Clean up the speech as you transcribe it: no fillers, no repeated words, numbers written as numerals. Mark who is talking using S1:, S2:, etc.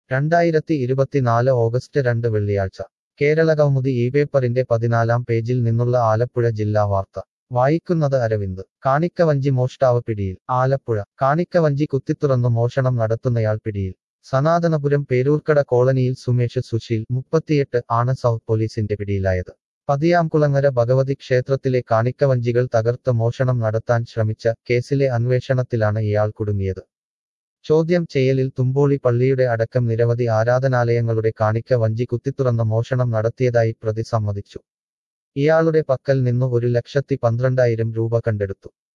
S1: 2024 August 2 വെള്ളിയാഴ്ച കേരളകൗമുദി പേപ്പറിന്റെ 14-ാം പേജിൽ നിന്നുള്ള ആലപ്പുഴ ജില്ലാ വാർത്ത വായിക്കുന്നത് അരവിന്ദ് കാണിക്കവഞ്ചി മോഷ്ടാവ് പിടിയിൽ ആലപ്പുഴ കാണിക്കവഞ്ചി കുത്തിത്തുറന്നു മോഷണം നടത്തുന്നയാൾ പിടിയിൽ സനാതനപുരം പേരൂർക്കട കോളനിയിൽ സുമേഷ് സുശീൽ 38 ആണ് സൗത്ത് പോലീസിന്റെ പിടിയിലായത് പതിയാംകുളങ്ങര ഭഗവതി ക്ഷേത്രത്തിലെ കാണിക്കവഞ്ചികൾ തകർത്ത് മോഷണം നടത്താൻ ശ്രമിച്ച കേസിലെ അന്വേഷണത്തിലാണ് ഇയാൾ കുടുങ്ങിയത് ചോദ്യം ചെയ്യലിൽ തുമ്പോളി പള്ളിയുടെ അടക്കം നിരവധി ആരാധനാലയങ്ങളുടെ കാണിക്ക വഞ്ചി കുത്തിത്തുറന്ന മോഷണം നടത്തിയതായി പ്രതി സമ്മതിച്ചു ഇയാളുടെ പക്കൽ നിന്നു 1,12,000 രൂപ കണ്ടെടുത്തു